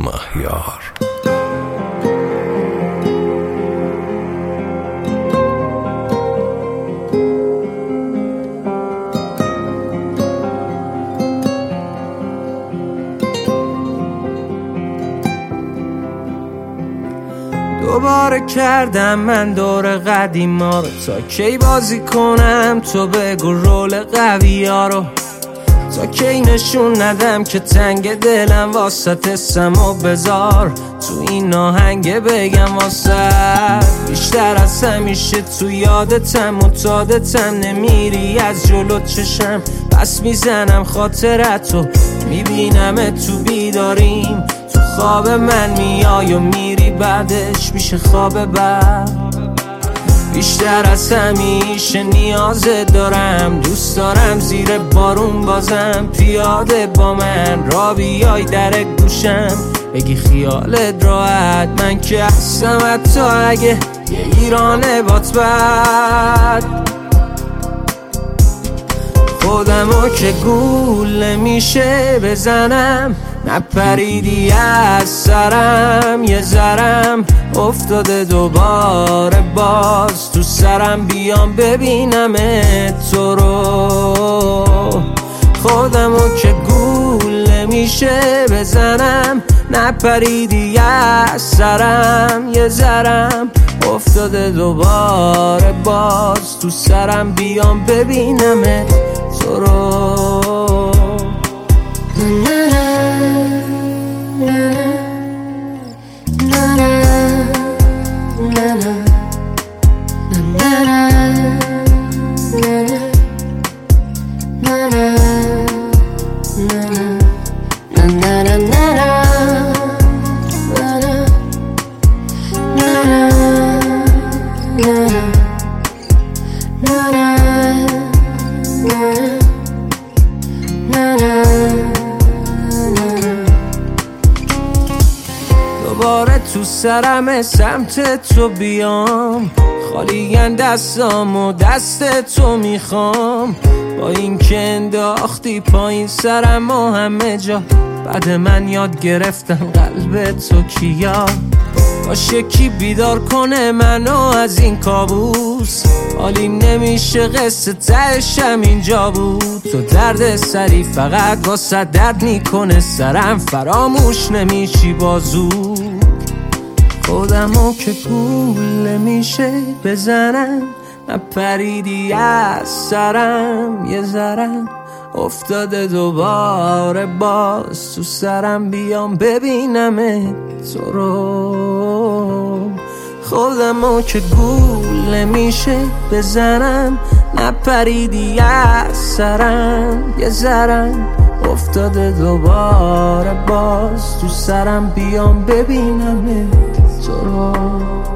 مهیار. دوباره کردم من دور قدیما رو، تا کی بازی کنم تو بگو رول قوی ها رو، تا کی نشون ندم که تنگ دلم واسط اسم و بذار تو این آهنگ بگم واسط. بیشتر از همیشه تو یادتم متادتم، نمیری از جلو چشم پس میزنم خاطرتو، میبینم تو بیداریم تو خواب من میای و میری بعدش میشه خواب بعد. بیشتر از همیشه نیازت دارم، دوست دارم زیر بارون بازم پیاده با من را بیای در گوشم بگی خیالت راحت، من که هستم حتی اگه یه ایرانه بات بد. خودمو که گول نمیشه بزنم، نپریدی از سرم یه ذرم افتاده دوباره باز تو سرم، بیام ببینم تو رو. خودمو که گول نمیشه بزنم، نپریدی از سرم یه ذرم افتاده دوباره باز تو سرم، بیام ببینم تو رو. دوباره تو سرم سمت تو بیام، خالیگن دستام و دست تو میخوام، با این که انداختی پایین سرم و همه جا، بعد من یاد گرفتم قلب تو کیا، باشه کی بیدار کنه منو از این کابوس، حالیم نمیشه قصه تهشم اینجا بود، تو درد سری فقط واسه درد میکنه سرم، فراموش نمیشی بازو. خودمو که گول نمیشه بزنم، نپریدی از سرم یه ذرم افتاده دوباره باز تو سرم، بیام ببینم تو رو. خودمو که گول نمیشه بزنم، نپریدی از سرم یه ذرم افتاده دوباره باز تو سرم، بیام ببینم تو رو.